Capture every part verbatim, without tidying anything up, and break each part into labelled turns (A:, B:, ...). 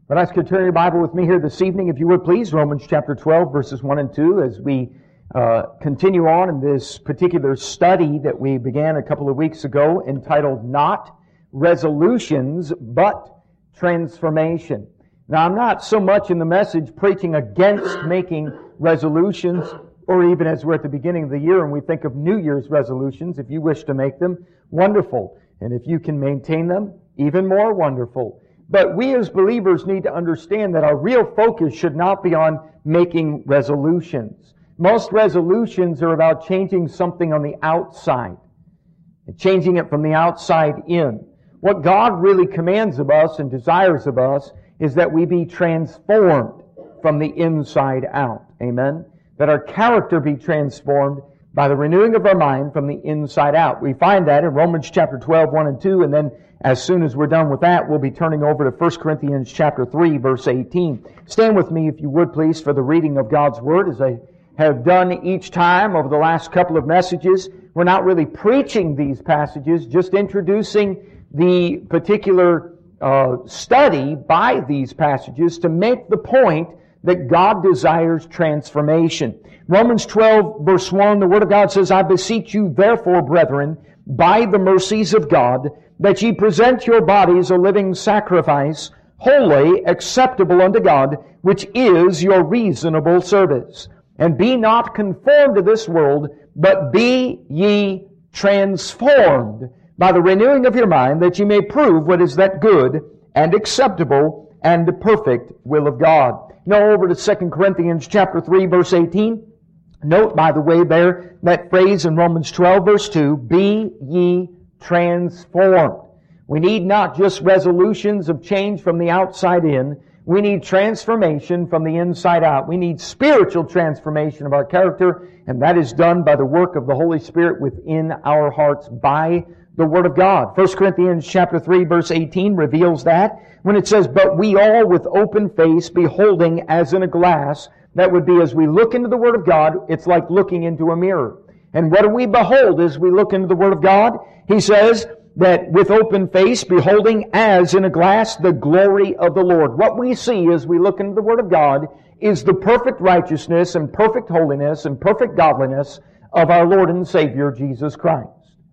A: I'd ask you to turn your Bible with me here this evening, if you would please, Romans chapter twelve, verses one and two, as we uh, continue on in this particular study that we began a couple of weeks ago, entitled Not Resolutions, But Transformation. Now, I'm not so much in the message preaching against making resolutions, or even as we're at the beginning of the year and we think of New Year's resolutions. If you wish to make them, wonderful. And if you can maintain them, even more wonderful. But we as believers need to understand that our real focus should not be on making resolutions. Most resolutions are about changing something on the outside, changing it from the outside in. What God really commands of us and desires of us is that we be transformed from the inside out. Amen? That our character be transformed by the renewing of our mind from the inside out. We find that in Romans chapter twelve, one and two, and then as soon as we're done with that, we'll be turning over to First Corinthians chapter three, verse eighteen. Stand with me, if you would, please, for the reading of God's Word, as I have done each time over the last couple of messages. We're not really preaching these passages, just introducing the particular uh, study by these passages to make the point that God desires transformation. Romans twelve, verse one, the Word of God says, I beseech you, therefore, brethren, by the mercies of God, that ye present your bodies a living sacrifice, holy, acceptable unto God, which is your reasonable service. And be not conformed to this world, but be ye transformed by the renewing of your mind, that ye may prove what is that good and acceptable and perfect will of God. Now over to Second Corinthians chapter three, verse eighteen. Note, by the way, there, that phrase in Romans twelve, verse two, be ye transformed. We need not just resolutions of change from the outside in. We need transformation from the inside out. We need spiritual transformation of our character, and that is done by the work of the Holy Spirit within our hearts by the Word of God. First Corinthians chapter three, verse eighteen reveals that when it says, but we all with open face beholding as in a glass. That would be as we look into the Word of God, it's like looking into a mirror. And what do we behold as we look into the Word of God? He says that with open face, beholding as in a glass the glory of the Lord. What we see as we look into the Word of God is the perfect righteousness and perfect holiness and perfect godliness of our Lord and Savior, Jesus Christ.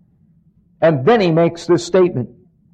A: And then he makes this statement.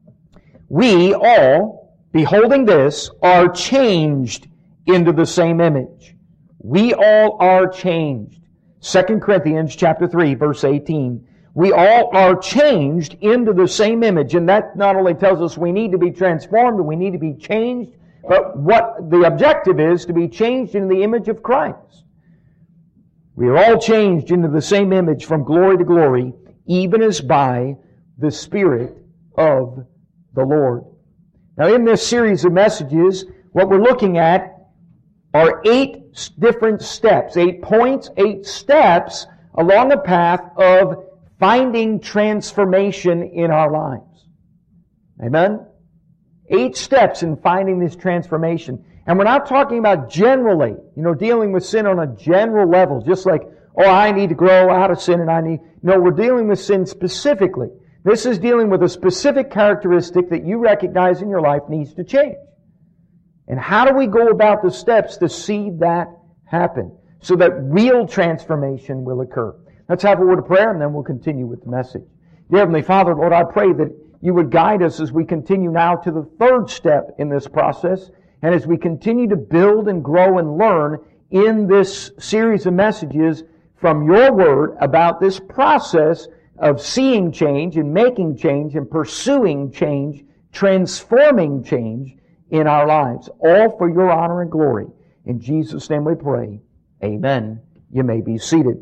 A: We all, beholding this, are changed into the same image. We all are changed. Second Corinthians chapter three, verse eighteen. We all are changed into the same image. And that not only tells us we need to be transformed and we need to be changed, but what the objective is to be changed into the image of Christ. We are all changed into the same image from glory to glory, even as by the Spirit of the Lord. Now in this series of messages, what we're looking at are eight different steps, eight points, eight steps along a path of finding transformation in our lives. Amen? Eight steps in finding this transformation. And we're not talking about generally, you know, dealing with sin on a general level, just like, oh, I need to grow out of sin and I need... No, we're dealing with sin specifically. This is dealing with a specific characteristic that you recognize in your life needs to change. And how do we go about the steps to see that happen so that real transformation will occur? Let's have a word of prayer and then we'll continue with the message. Dear Heavenly Father, Lord, I pray that you would guide us as we continue now to the third step in this process, and as we continue to build and grow and learn in this series of messages from your Word about this process of seeing change and making change and pursuing change, transforming change in our lives, all for your honor and glory. In Jesus' name we pray. Amen. You may be seated.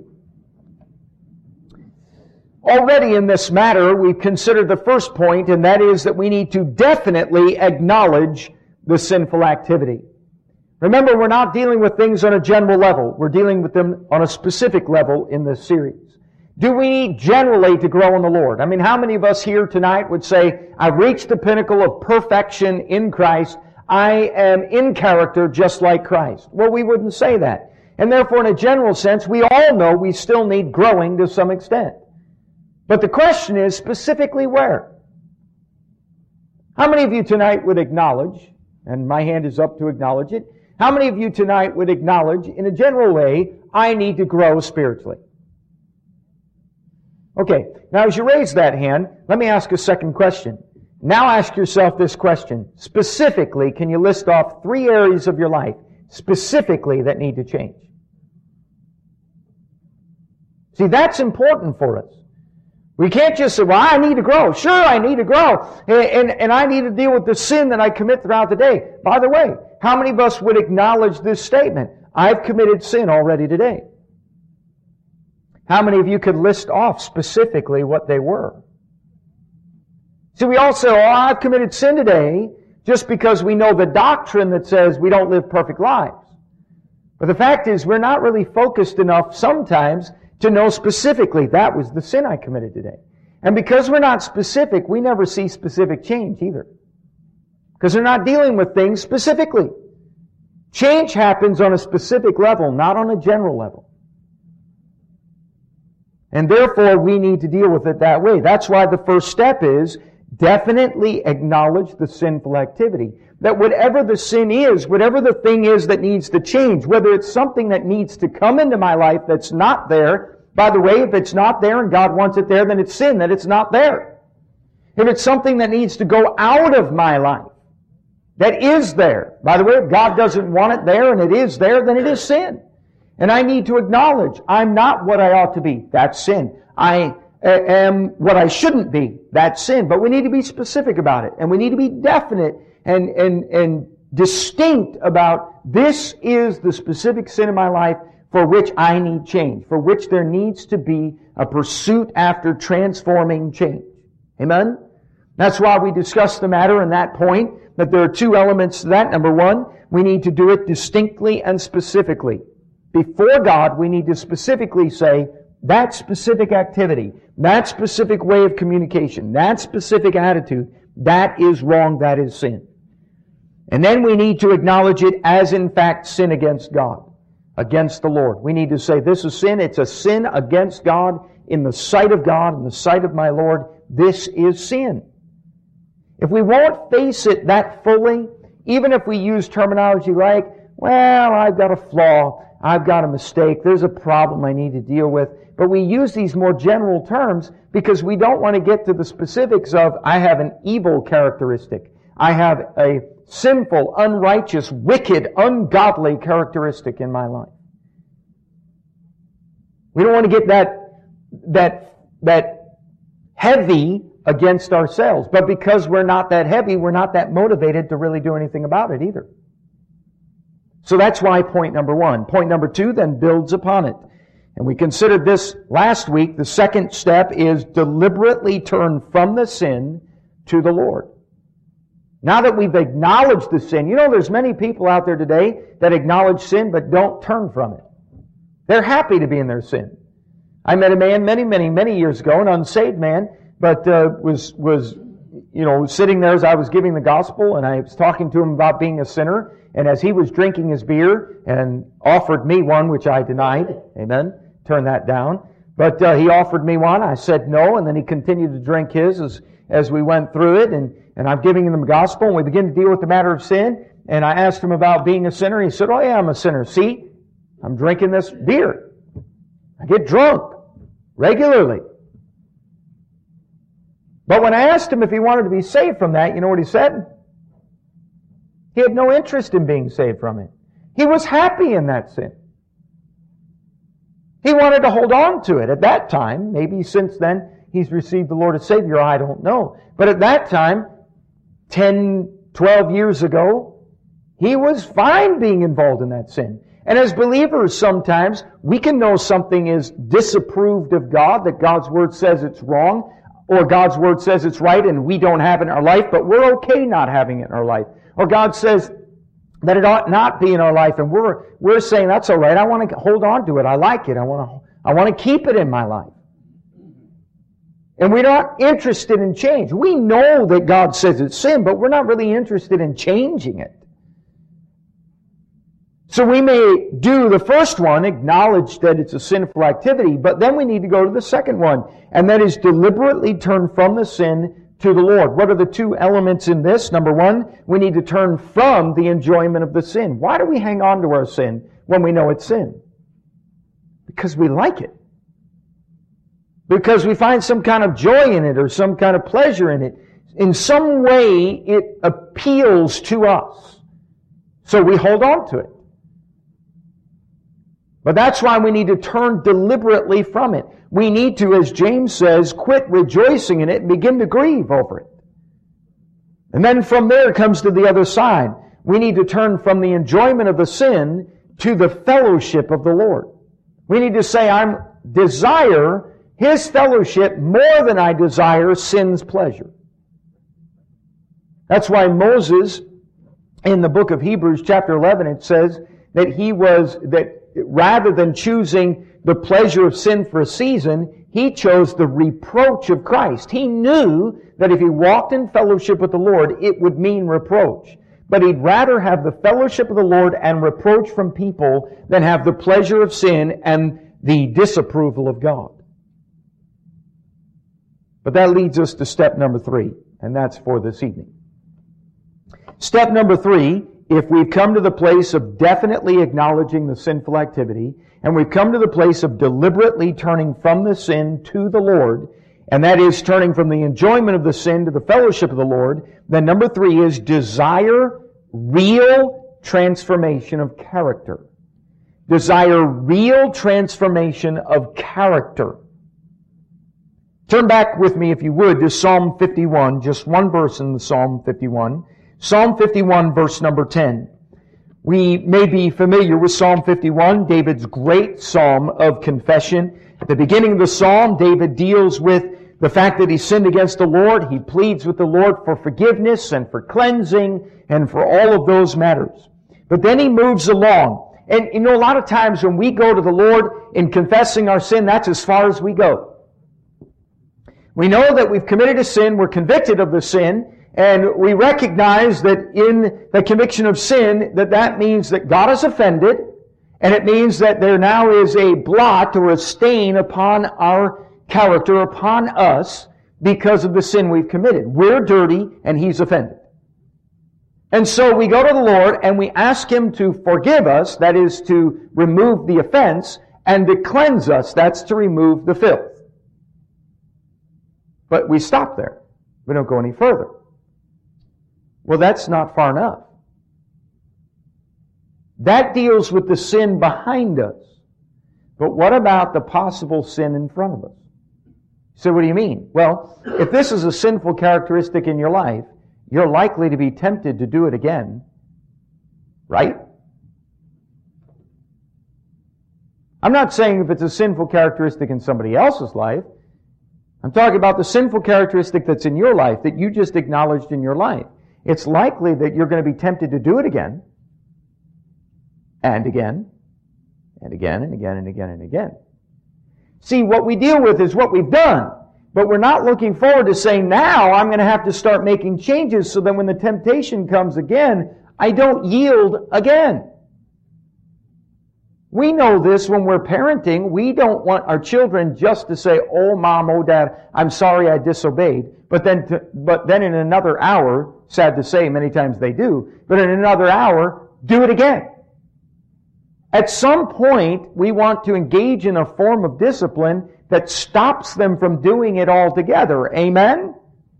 A: Already in this matter, we've considered the first point, and that is that we need to definitely acknowledge the sinful activity. Remember, we're not dealing with things on a general level. We're dealing with them on a specific level in this series. Do we need generally to grow in the Lord? I mean, how many of us here tonight would say, I've reached the pinnacle of perfection in Christ. I am in character just like Christ. Well, we wouldn't say that. And therefore, in a general sense, we all know we still need growing to some extent. But the question is specifically where? How many of you tonight would acknowledge And my hand is up to acknowledge it. How many of you tonight would acknowledge, in a general way, I need to grow spiritually? Okay, now as you raise that hand, let me ask a second question. Now ask yourself this question. Specifically, can you list off three areas of your life, specifically, that need to change? See, that's important for us. We can't just say, well, I need to grow. Sure, I need to grow. And, and, and I need to deal with the sin that I commit throughout the day. By the way, how many of us would acknowledge this statement? I've committed sin already today. How many of you could list off specifically what they were? See, we all say, oh, I've committed sin today, just because we know the doctrine that says we don't live perfect lives. But the fact is, we're not really focused enough sometimes to know specifically, that was the sin I committed today. And because we're not specific, we never see specific change either. Because they're not dealing with things specifically. Change happens on a specific level, not on a general level. And therefore, we need to deal with it that way. That's why the first step is definitely acknowledge the sinful activity. That whatever the sin is, whatever the thing is that needs to change, whether it's something that needs to come into my life that's not there, by the way, if it's not there and God wants it there, then it's sin that it's not there. If it's something that needs to go out of my life, that is there. By the way, if God doesn't want it there and it is there, then it is sin. And I need to acknowledge, I'm not what I ought to be. That's sin. I am what I shouldn't be. That's sin. But we need to be specific about it. And we need to be definite and, and, and distinct about this is the specific sin in my life for which I need change, for which there needs to be a pursuit after transforming change. Amen? That's why we discussed the matter in that point, that there are two elements to that. Number one, we need to do it distinctly and specifically. Before God, we need to specifically say, that specific activity, that specific way of communication, that specific attitude, that is wrong, that is sin. And then we need to acknowledge it as, in fact, sin against God, against the Lord. We need to say, this is sin. It's a sin against God in the sight of God, in the sight of my Lord. This is sin. If we won't face it that fully, even if we use terminology like, well, I've got a flaw, I've got a mistake, there's a problem I need to deal with, but we use these more general terms because we don't want to get to the specifics of, I have an evil characteristic. I have a sinful, unrighteous, wicked, ungodly characteristic in my life. We don't want to get that, that, that heavy against ourselves. But because we're not that heavy, we're not that motivated to really do anything about it either. So that's why point number one. Point number two then builds upon it. And we considered this last week. The second step is deliberately turn from the sin to the Lord. Now that we've acknowledged the sin, you know there's many people out there today that acknowledge sin but don't turn from it. They're happy to be in their sin. I met a man many, many, many years ago, an unsaved man, but uh, was, was, you know, sitting there as I was giving the gospel, and I was talking to him about being a sinner, and as he was drinking his beer and offered me one, which I denied, amen, turned that down, but uh, he offered me one, I said no, and then he continued to drink his as, as we went through it, and, and I'm giving him the gospel, and we begin to deal with the matter of sin, and I asked him about being a sinner, he said, oh yeah, I'm a sinner, see, I'm drinking this beer, I get drunk regularly. But when I asked him if he wanted to be saved from that, you know what he said? He had no interest in being saved from it. He was happy in that sin. He wanted to hold on to it at that time. Maybe since then he's received the Lord as Savior, I don't know. But at that time, ten, twelve years ago, he was fine being involved in that sin. And as believers, sometimes we can know something is disapproved of God, that God's Word says it's wrong, or God's Word says it's right and we don't have it in our life, but we're okay not having it in our life. Or God says that it ought not be in our life, and we're we're saying that's all right. I want to hold on to it. I like it. I want to I want to keep it in my life. And we're not interested in change. We know that God says it's sin, but we're not really interested in changing it. So we may do the first one, acknowledge that it's a sinful activity, but then we need to go to the second one, and that is deliberately turn from the sin to the Lord. What are the two elements in this? Number one, we need to turn from the enjoyment of the sin. Why do we hang on to our sin when we know it's sin? Because we like it. Because we find some kind of joy in it or some kind of pleasure in it. In some way, it appeals to us. So we hold on to it. But that's why we need to turn deliberately from it. We need to, as James says, quit rejoicing in it and begin to grieve over it. And then from there comes to the other side. We need to turn from the enjoyment of the sin to the fellowship of the Lord. We need to say, I desire His fellowship more than I desire sin's pleasure. That's why Moses, in the book of Hebrews chapter eleven, it says that he was, that rather than choosing the pleasure of sin for a season, he chose the reproach of Christ. He knew that if he walked in fellowship with the Lord, it would mean reproach. But he'd rather have the fellowship of the Lord and reproach from people than have the pleasure of sin and the disapproval of God. But that leads us to step number three, and that's for this evening. Step number three, if we've come to the place of definitely acknowledging the sinful activity, and we've come to the place of deliberately turning from the sin to the Lord, and that is turning from the enjoyment of the sin to the fellowship of the Lord, then number three is desire real transformation of character. Desire real transformation of character. Turn back with me, if you would, to Psalm fifty-one, just one verse in the Psalm fifty-one. Psalm fifty-one, verse number ten. We may be familiar with Psalm fifty-one, David's great psalm of confession. At the beginning of the psalm, David deals with the fact that he sinned against the Lord. He pleads with the Lord for forgiveness and for cleansing and for all of those matters. But then he moves along. And you know, a lot of times when we go to the Lord in confessing our sin, that's as far as we go. We know that we've committed a sin, we're convicted of the sin, and we recognize that in the conviction of sin, that that means that God is offended, and it means that there now is a blot or a stain upon our character, upon us, because of the sin we've committed. We're dirty, and He's offended. And so we go to the Lord, and we ask Him to forgive us, that is to remove the offense, and to cleanse us, that's to remove the filth. But we stop there. We don't go any further. Well, that's not far enough. That deals with the sin behind us. But what about the possible sin in front of us? So what do you mean? Well, if this is a sinful characteristic in your life, you're likely to be tempted to do it again. Right? I'm not saying if it's a sinful characteristic in somebody else's life. I'm talking about the sinful characteristic that's in your life, that you just acknowledged in your life. It's likely that you're going to be tempted to do it again, and again, and again, and again, and again, and again. See, what we deal with is what we've done, but we're not looking forward to saying, now I'm going to have to start making changes so that when the temptation comes again, I don't yield again. We know this when we're parenting. We don't want our children just to say, oh, mom, oh, dad, I'm sorry I disobeyed. But then, to, but then in another hour, sad to say, many times they do, but in another hour, do it again. At some point, we want to engage in a form of discipline that stops them from doing it altogether. Amen?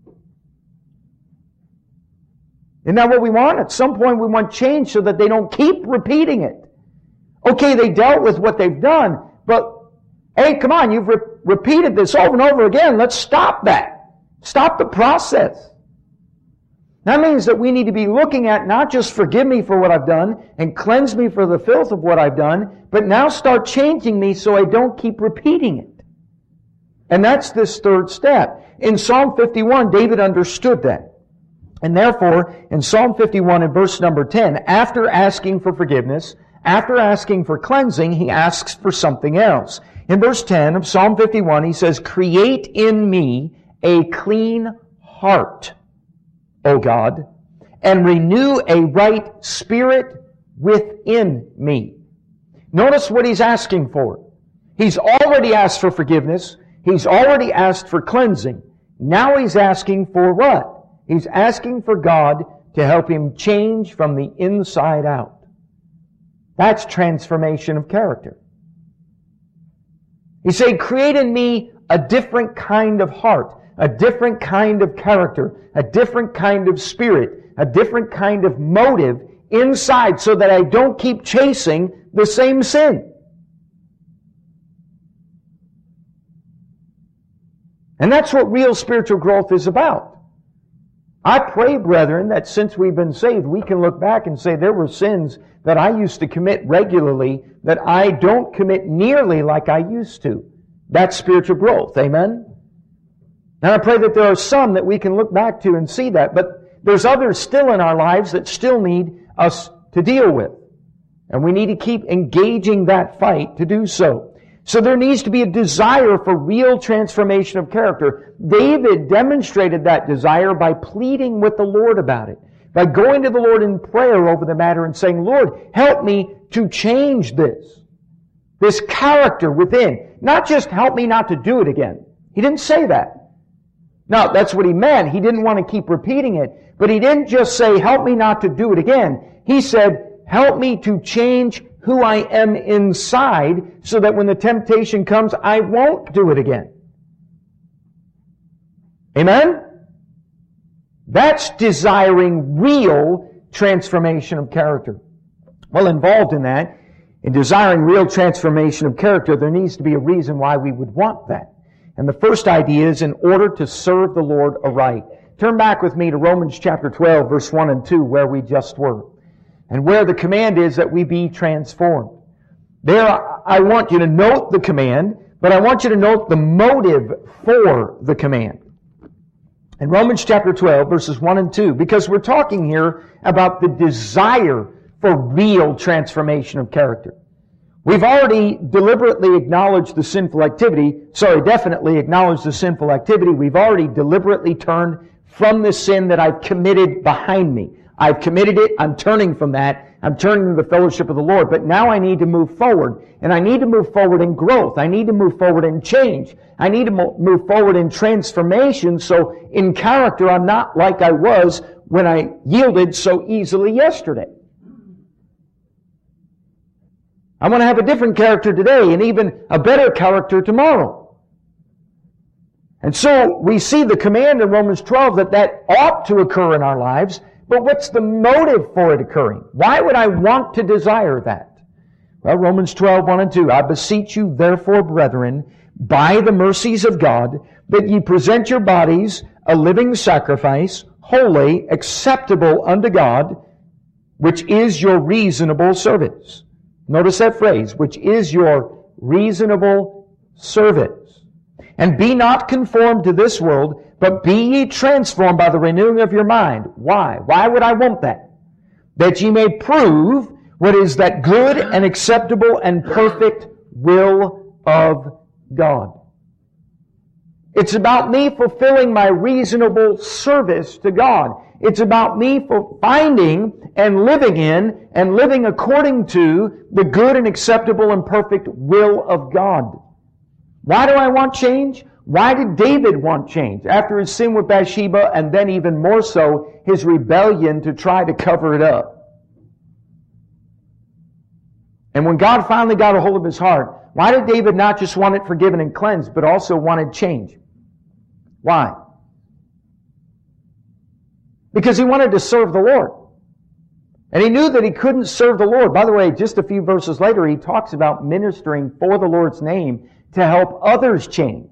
A: Isn't that what we want? At some point, we want change so that they don't keep repeating it. Okay, they dealt with what they've done, but hey, come on, you've re- repeated this over and over again. Let's stop that. Stop the process. That means that we need to be looking at not just forgive me for what I've done and cleanse me for the filth of what I've done, but now start changing me so I don't keep repeating it. And that's this third step. In Psalm fifty-one, David understood that. And therefore, in Psalm fifty-one in verse number ten, after asking for forgiveness, after asking for cleansing, he asks for something else. In verse ten of Psalm fifty-one, he says, create in me a clean heart, O God, and renew a right spirit within me. Notice what he's asking for. He's already asked for forgiveness. He's already asked for cleansing. Now he's asking for what? He's asking for God to help him change from the inside out. That's transformation of character. He said, create in me a different kind of heart, a different kind of character, a different kind of spirit, a different kind of motive inside so that I don't keep chasing the same sin. And that's what real spiritual growth is about. I pray, brethren, that since we've been saved, we can look back and say there were sins that I used to commit regularly that I don't commit nearly like I used to. That's spiritual growth. Amen? And I pray that there are some that we can look back to and see that, but there's others still in our lives that still need us to deal with. And we need to keep engaging that fight to do so. So there needs to be a desire for real transformation of character. David demonstrated that desire by pleading with the Lord about it, by going to the Lord in prayer over the matter and saying, Lord, help me to change this, this character within. Not just help me not to do it again. He didn't say that. No, that's what he meant. He didn't want to keep repeating it. But he didn't just say, help me not to do it again. He said, help me to change who I am inside so that when the temptation comes, I won't do it again. Amen? That's desiring real transformation of character. Well, involved in that, in desiring real transformation of character, there needs to be a reason why we would want that. And the first idea is in order to serve the Lord aright. Turn back with me to Romans chapter twelve, verse one and two, where we just were. And where the command is that we be transformed. There, I want you to note the command, but I want you to note the motive for the command. In Romans chapter twelve, verses one and two, because we're talking here about the desire for real transformation of character. We've already deliberately acknowledged the sinful activity, sorry, definitely acknowledged the sinful activity. We've already deliberately turned from the sin that I've committed behind me. I've committed it, I'm turning from that, I'm turning to the fellowship of the Lord, but now I need to move forward, and I need to move forward in growth, I need to move forward in change, I need to move forward in transformation, so in character I'm not like I was when I yielded so easily yesterday. I want to have a different character today, and even a better character tomorrow. And so we see the command in Romans twelve that that ought to occur in our lives. But what's the motive for it occurring? Why would I want to desire that? Well, Romans twelve, one and two. I beseech you, therefore, brethren, by the mercies of God, that ye present your bodies a living sacrifice, holy, acceptable unto God, which is your reasonable service. Notice that phrase, which is your reasonable service. And be not conformed to this world, but be ye transformed by the renewing of your mind. Why? Why would I want that? That ye may prove what is that good and acceptable and perfect will of God. It's about me fulfilling my reasonable service to God. It's about me for finding and living in and living according to the good and acceptable and perfect will of God. Why do I want change? Why did David want change? After his sin with Bathsheba, and then even more so, his rebellion to try to cover it up. And when God finally got a hold of his heart, why did David not just want it forgiven and cleansed, but also wanted change? Why? Because he wanted to serve the Lord. And he knew that he couldn't serve the Lord. By the way, just a few verses later, he talks about ministering for the Lord's name to help others change.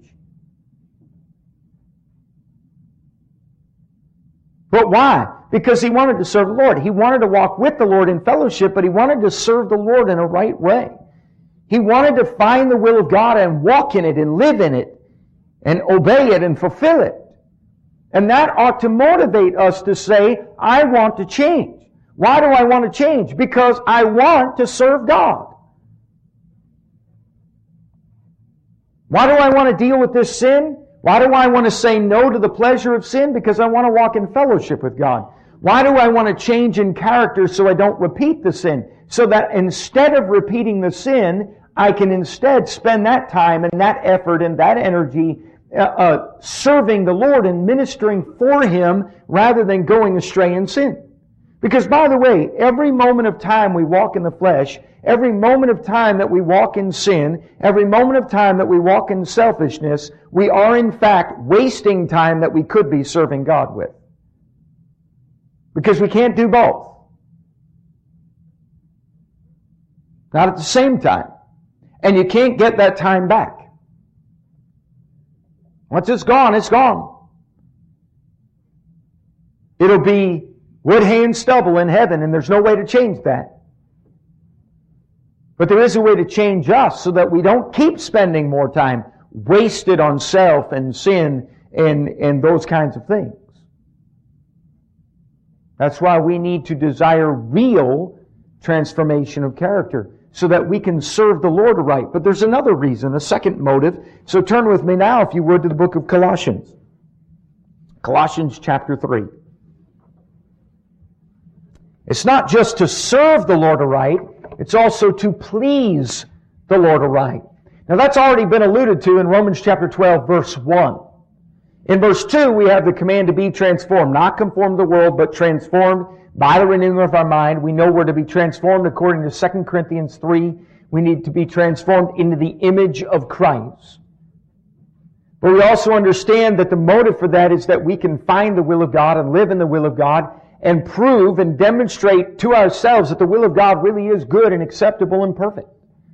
A: But why? Because he wanted to serve the Lord. He wanted to walk with the Lord in fellowship, but he wanted to serve the Lord in a right way. He wanted to find the will of God and walk in it and live in it and obey it and fulfill it. And that ought to motivate us to say, I want to change. Why do I want to change? Because I want to serve God. Why do I want to deal with this sin? Why do I want to say no to the pleasure of sin? Because I want to walk in fellowship with God. Why do I want to change in character so I don't repeat the sin? So that instead of repeating the sin, I can instead spend that time and that effort and that energy uh, uh, serving the Lord and ministering for Him rather than going astray in sin. Because, by the way, every moment of time we walk in the flesh, every moment of time that we walk in sin, every moment of time that we walk in selfishness, we are in fact wasting time that we could be serving God with. Because we can't do both. Not at the same time. And you can't get that time back. Once it's gone, it's gone. It'll be wood, hay, and stubble in heaven, and there's no way to change that. But there is a way to change us so that we don't keep spending more time wasted on self and sin and, and those kinds of things. That's why we need to desire real transformation of character so that we can serve the Lord aright. But there's another reason, a second motive. So turn with me now, if you would, to the book of Colossians. Colossians chapter three. It's not just to serve the Lord aright, it's also to please the Lord aright. Now that's already been alluded to in Romans chapter twelve, verse one. In verse two, we have the command to be transformed, not conformed to the world, but transformed by the renewing of our mind. We know we're to be transformed according to Second Corinthians three. We need to be transformed into the image of Christ. But we also understand that the motive for that is that we can find the will of God and live in the will of God and prove and demonstrate to ourselves that the will of God really is good and acceptable and perfect.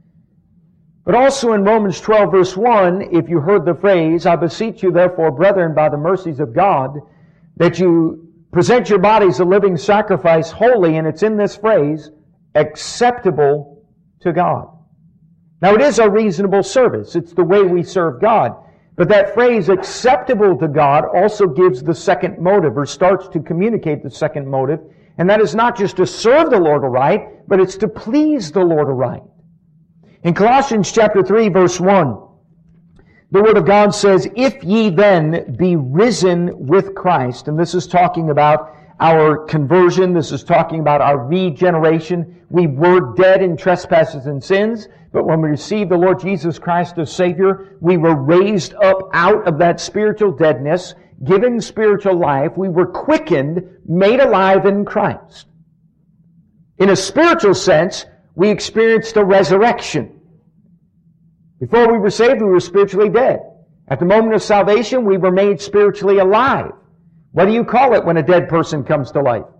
A: But also in Romans twelve, verse one, if you heard the phrase, I beseech you therefore, brethren, by the mercies of God, that you present your bodies a living sacrifice, holy, and it's in this phrase, acceptable to God. Now it is a reasonable service. It's the way we serve God. But that phrase, acceptable to God, also gives the second motive, or starts to communicate the second motive, and that is not just to serve the Lord aright, but it's to please the Lord aright. In Colossians chapter three, verse one, the Word of God says, if ye then be risen with Christ, and this is talking about our conversion, this is talking about our regeneration. We were dead in trespasses and sins, but when we received the Lord Jesus Christ as Savior, we were raised up out of that spiritual deadness, given spiritual life. We were quickened, made alive in Christ. In a spiritual sense, we experienced a resurrection. Before we were saved, we were spiritually dead. At the moment of salvation, we were made spiritually alive. What do you call it when a dead person comes to life?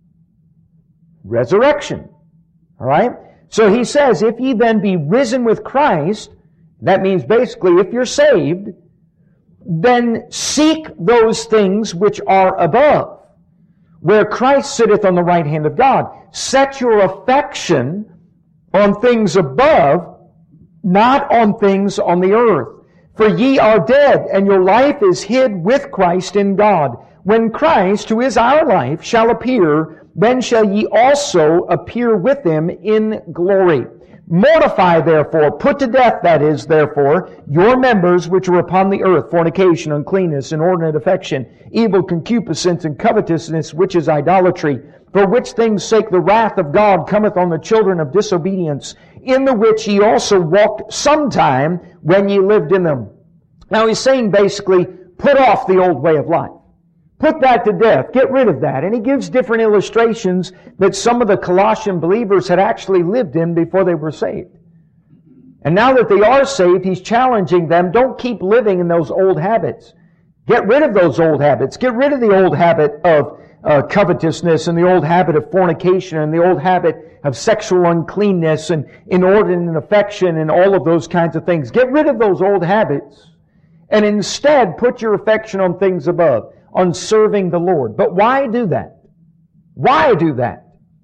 A: Resurrection. All right? So he says, if ye then be risen with Christ, that means basically if you're saved, then seek those things which are above, where Christ sitteth on the right hand of God. Set your affection on things above, not on things on the earth. For ye are dead, and your life is hid with Christ in God. When Christ, who is our life, shall appear, then shall ye also appear with him in glory. Mortify, therefore, put to death, that is, therefore, your members which are upon the earth, fornication, uncleanness, inordinate affection, evil concupiscence, and covetousness, which is idolatry, for which things' sake the wrath of God cometh on the children of disobedience, in the which ye also walked sometime when ye lived in them. Now he's saying basically, put off the old way of life. Put that to death. Get rid of that. And he gives different illustrations that some of the Colossian believers had actually lived in before they were saved. And now that they are saved, he's challenging them, don't keep living in those old habits. Get rid of those old habits. Get rid of the old habit of uh, covetousness and the old habit of fornication and the old habit of sexual uncleanness and inordinate affection and all of those kinds of things. Get rid of those old habits and instead put your affection on things above, on serving the Lord. But why do that? Why do that?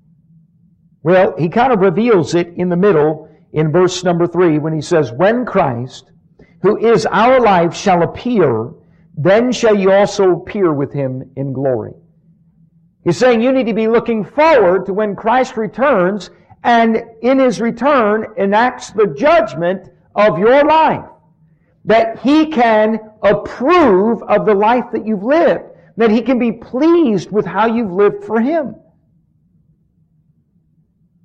A: Well, he kind of reveals it in the middle in verse number three when he says, when Christ, who is our life, shall appear, then shall you also appear with him in glory. He's saying you need to be looking forward to when Christ returns and in his return enacts the judgment of your life. That he can approve of the life that you've lived. That he can be pleased with how you've lived for him.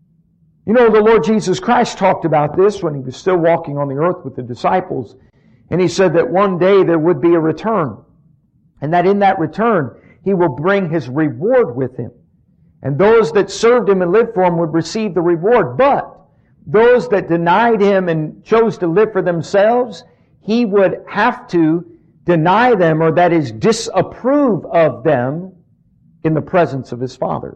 A: You know, the Lord Jesus Christ talked about this when he was still walking on the earth with the disciples. And He said that one day there would be a return. And that in that return, He will bring His reward with Him. And those that served Him and lived for Him would receive the reward. But those that denied Him and chose to live for themselves, He would have to deny them, or that is, disapprove of them in the presence of His Father.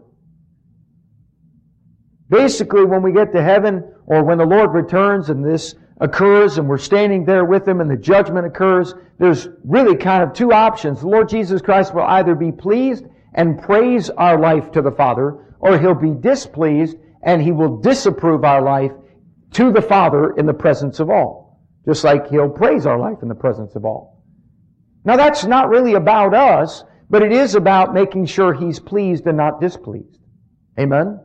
A: Basically, when we get to heaven, or when the Lord returns and this occurs and we're standing there with Him and the judgment occurs, there's really kind of two options. The Lord Jesus Christ will either be pleased and praise our life to the Father, or He'll be displeased and He will disapprove our life to the Father in the presence of all. Just like He'll praise our life in the presence of all. Now that's not really about us, but it is about making sure He's pleased and not displeased. Amen?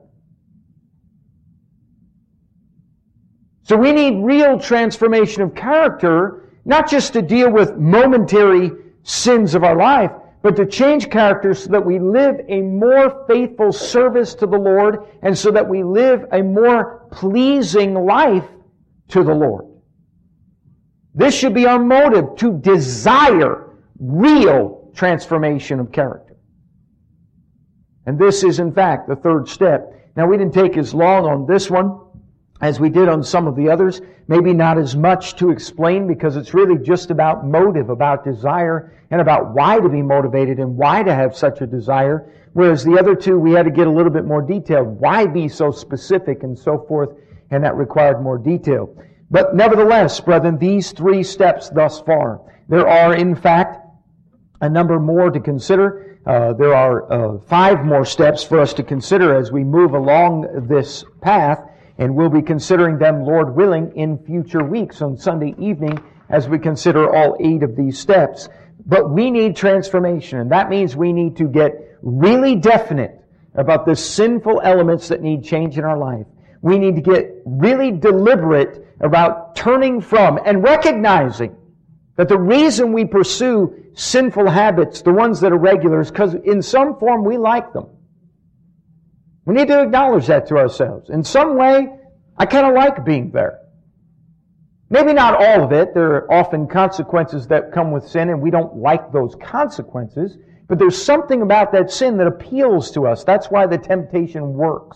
A: So we need real transformation of character, not just to deal with momentary sins of our life, but to change character so that we live a more faithful service to the Lord, and so that we live a more pleasing life to the Lord. This should be our motive, to desire real transformation of character. And this is, in fact, the third step. Now, we didn't take as long on this one as we did on some of the others. Maybe not as much to explain, because it's really just about motive, about desire, and about why to be motivated and why to have such a desire. Whereas the other two, we had to get a little bit more detailed. Why be so specific and so forth? And that required more detail. But nevertheless, brethren, these three steps thus far, there are, in fact, a number more to consider. Uh, there are uh, five more steps for us to consider as we move along this path, and we'll be considering them, Lord willing, in future weeks on Sunday evening as we consider all eight of these steps. But we need transformation, and that means we need to get really definite about the sinful elements that need change in our life. We need to get really deliberate about turning from and recognizing that the reason we pursue sinful habits, the ones that are regular, is because in some form we like them. We need to acknowledge that to ourselves. In some way, I kind of like being there. Maybe not all of it. There are often consequences that come with sin, and we don't like those consequences. But there's something about that sin that appeals to us. That's why the temptation works.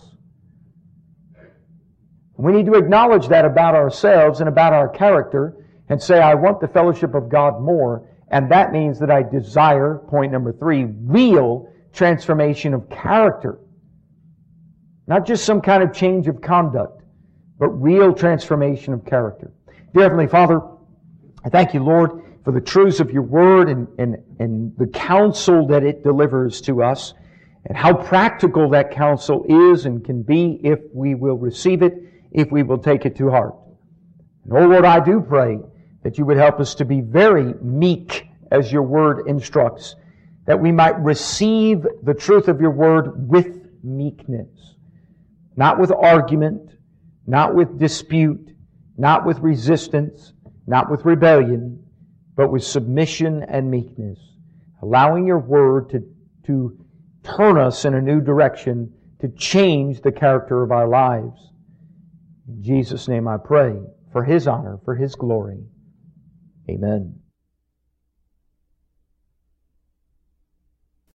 A: We need to acknowledge that about ourselves and about our character, and say, I want the fellowship of God more, and that means that I desire, point number three, real transformation of character. Not just some kind of change of conduct, but real transformation of character. Dear Heavenly Father, I thank You, Lord, for the truths of Your Word and, and, and the counsel that it delivers to us, and how practical that counsel is and can be if we will receive it, if we will take it to heart. And, oh Lord, I do pray that You would help us to be very meek as Your Word instructs, that we might receive the truth of Your Word with meekness. Not with argument, not with dispute, not with resistance, not with rebellion, but with submission and meekness, allowing Your Word to, to turn us in a new direction, to change the character of our lives. In Jesus' name I pray, for His honor, for His glory. Amen.